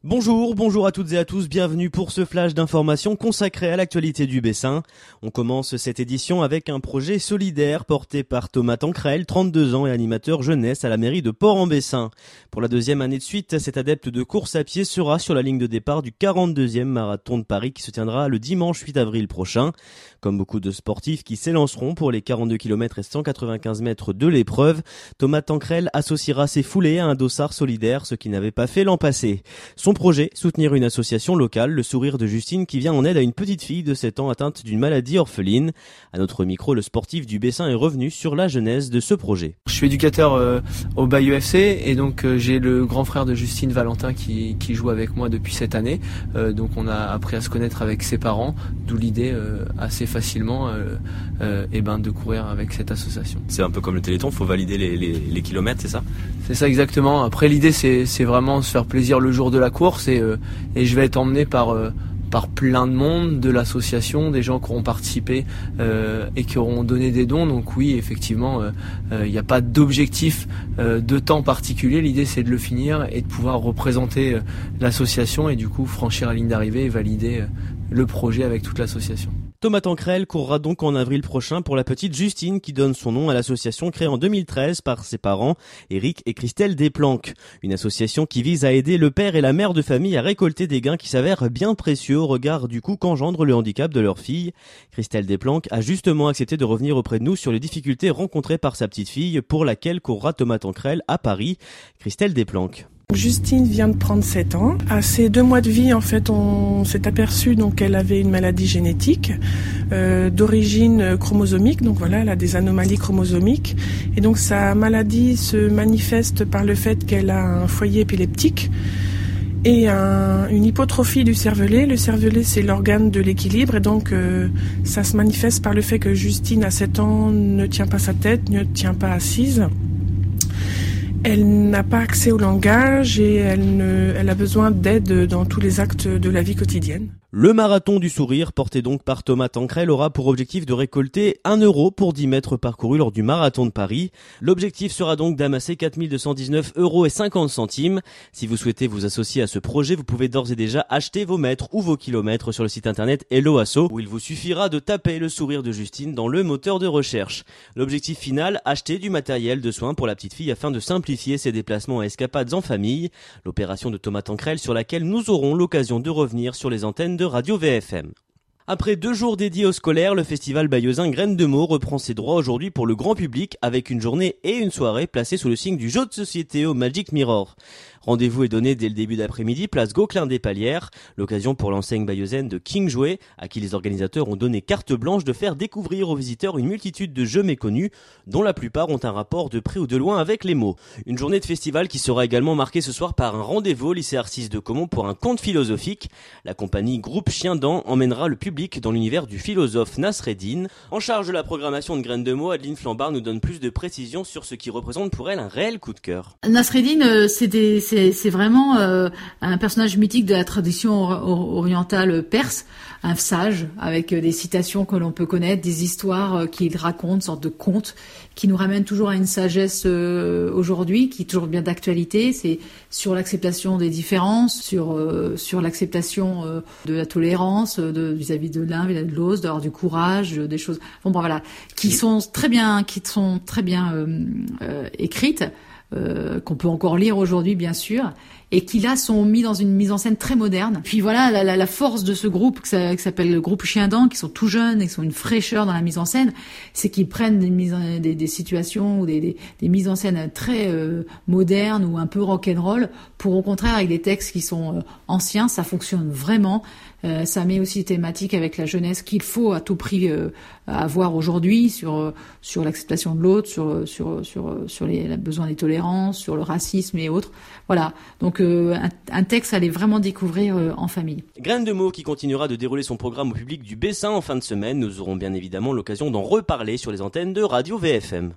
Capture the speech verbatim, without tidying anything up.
Bonjour, bonjour à toutes et à tous, bienvenue pour ce flash d'information consacré à l'actualité du Bessin. On commence cette édition avec un projet solidaire porté par Thomas Tancrel, trente-deux ans et animateur jeunesse à la mairie de Port-en-Bessin. Pour la deuxième année de suite, cet adepte de course à pied sera sur la ligne de départ du quarante-deuxième marathon de Paris qui se tiendra le dimanche huit avril prochain. Comme beaucoup de sportifs qui s'élanceront pour les quarante-deux kilomètres et cent quatre-vingt-quinze mètres de l'épreuve, Thomas Tancrel associera ses foulées à un dossard solidaire, ce qu'il n'avait pas fait l'an passé. Son projet, soutenir une association locale, le Sourire de Justine, qui vient en aide à une petite fille de sept ans atteinte d'une maladie orpheline. À notre micro, le sportif du Bessin est revenu sur la genèse de ce projet. Je suis éducateur euh, au Bayeux F C et donc euh, j'ai le grand frère de Justine, Valentin, qui, qui joue avec moi depuis cette année. Euh, donc on a appris à se connaître avec ses parents, d'où l'idée euh, assez facilement euh, euh, et ben, de courir avec cette association. C'est un peu comme le Téléthon, il faut valider les, les, les kilomètres, c'est ça ? C'est ça exactement. Après l'idée c'est, c'est vraiment se faire plaisir le jour de la course et, euh, et je vais être emmené par... Euh, par plein de monde de l'association, des gens qui auront participé euh, et qui auront donné des dons. Donc oui, effectivement, il euh, n'y euh, a pas d'objectif euh, de temps particulier. L'idée, c'est de le finir et de pouvoir représenter euh, l'association et du coup franchir la ligne d'arrivée et valider euh, le projet avec toute l'association. Thomas Tancrel courra donc en avril prochain pour la petite Justine qui donne son nom à l'association créée en deux mille treize par ses parents, Eric et Christelle Desplanques. Une association qui vise à aider le père et la mère de famille à récolter des gains qui s'avèrent bien précieux au regard du coût qu'engendre le handicap de leur fille. Christelle Desplanques a justement accepté de revenir auprès de nous sur les difficultés rencontrées par sa petite fille pour laquelle courra Thomas Tancrel à Paris. Christelle Desplanques. Justine vient de prendre sept ans. À ses deux mois de vie, en fait, on s'est aperçu donc qu'elle avait une maladie génétique euh, d'origine chromosomique. Donc voilà, elle a des anomalies chromosomiques. Et donc sa maladie se manifeste par le fait qu'elle a un foyer épileptique et un, une hypotrophie du cervelet. Le cervelet, c'est l'organe de l'équilibre. Et donc euh, ça se manifeste par le fait que Justine, à sept ans, ne tient pas sa tête, ne tient pas assise. Elle n'a pas accès au langage et elle, ne, elle a besoin d'aide dans tous les actes de la vie quotidienne. Le marathon du sourire, porté donc par Thomas Tancrel, aura pour objectif de récolter un euro pour dix mètres parcourus lors du marathon de Paris. L'objectif sera donc d'amasser quatre mille deux cent dix-neuf euros et cinquante centimes. Si vous souhaitez vous associer à ce projet, vous pouvez d'ores et déjà acheter vos mètres ou vos kilomètres sur le site internet Hello Asso, où il vous suffira de taper le sourire de Justine dans le moteur de recherche. L'objectif final, acheter du matériel de soins pour la petite fille afin de simplifier ses déplacements et escapades en famille. L'opération de Thomas Tancrel sur laquelle nous aurons l'occasion de revenir sur les antennes de Radio V F M. Après deux jours dédiés aux scolaires, le festival bayeuxin Graines de Meaux reprend ses droits aujourd'hui pour le grand public avec une journée et une soirée placées sous le signe du jeu de société au Magic Mirror. Rendez-vous est donné dès le début d'après-midi, place Gauquelin des Palières, l'occasion pour l'enseigne bayeuxaine de King Jouet, à qui les organisateurs ont donné carte blanche de faire découvrir aux visiteurs une multitude de jeux méconnus, dont la plupart ont un rapport de près ou de loin avec les mots. Une journée de festival qui sera également marquée ce soir par un rendez-vous au lycée Arcis de Caumont pour un conte philosophique. La compagnie Groupe Chien Dent emmènera le public dans l'univers du philosophe Nasreddin. En charge de la programmation de Graines de Meaux, Adeline Flambard nous donne plus de précisions sur ce qui représente pour elle un réel coup de cœur. Nasreddin, euh, c'est des, c'est C'est vraiment euh, un personnage mythique de la tradition or- orientale perse, un sage avec des citations que l'on peut connaître, des histoires euh, qu'il raconte, une sorte de conte qui nous ramène toujours à une sagesse euh, aujourd'hui, qui est toujours bien d'actualité. C'est sur l'acceptation des différences, sur euh, sur l'acceptation euh, de la tolérance de, vis-à-vis de l'un, vis-à-vis de l'autre, d'avoir du courage, des choses. Bon, bon voilà, qui sont très bien, qui sont très bien euh, euh, écrites. Euh, qu'on peut encore lire aujourd'hui bien sûr, et qui là sont mis dans une mise en scène très moderne. Puis voilà la, la, la force de ce groupe qui s'appelle le groupe Chien Dent, qui sont tout jeunes et qui sont une fraîcheur dans la mise en scène, c'est qu'ils prennent des, mises en, des, des situations ou des, des, des mises en scène très euh, modernes ou un peu rock'n'roll, pour au contraire avec des textes qui sont euh, anciens, ça fonctionne vraiment. Euh, ça met aussi des thématiques avec la jeunesse qu'il faut à tout prix euh, avoir aujourd'hui sur euh, sur l'acceptation de l'autre, sur sur sur sur les, les besoins des tolérances, sur le racisme et autres. Voilà. Donc euh, un, un texte à aller vraiment découvrir euh, en famille. Graines de Meaux qui continuera de dérouler son programme au public du Bessin en fin de semaine. Nous aurons bien évidemment l'occasion d'en reparler sur les antennes de Radio V F M.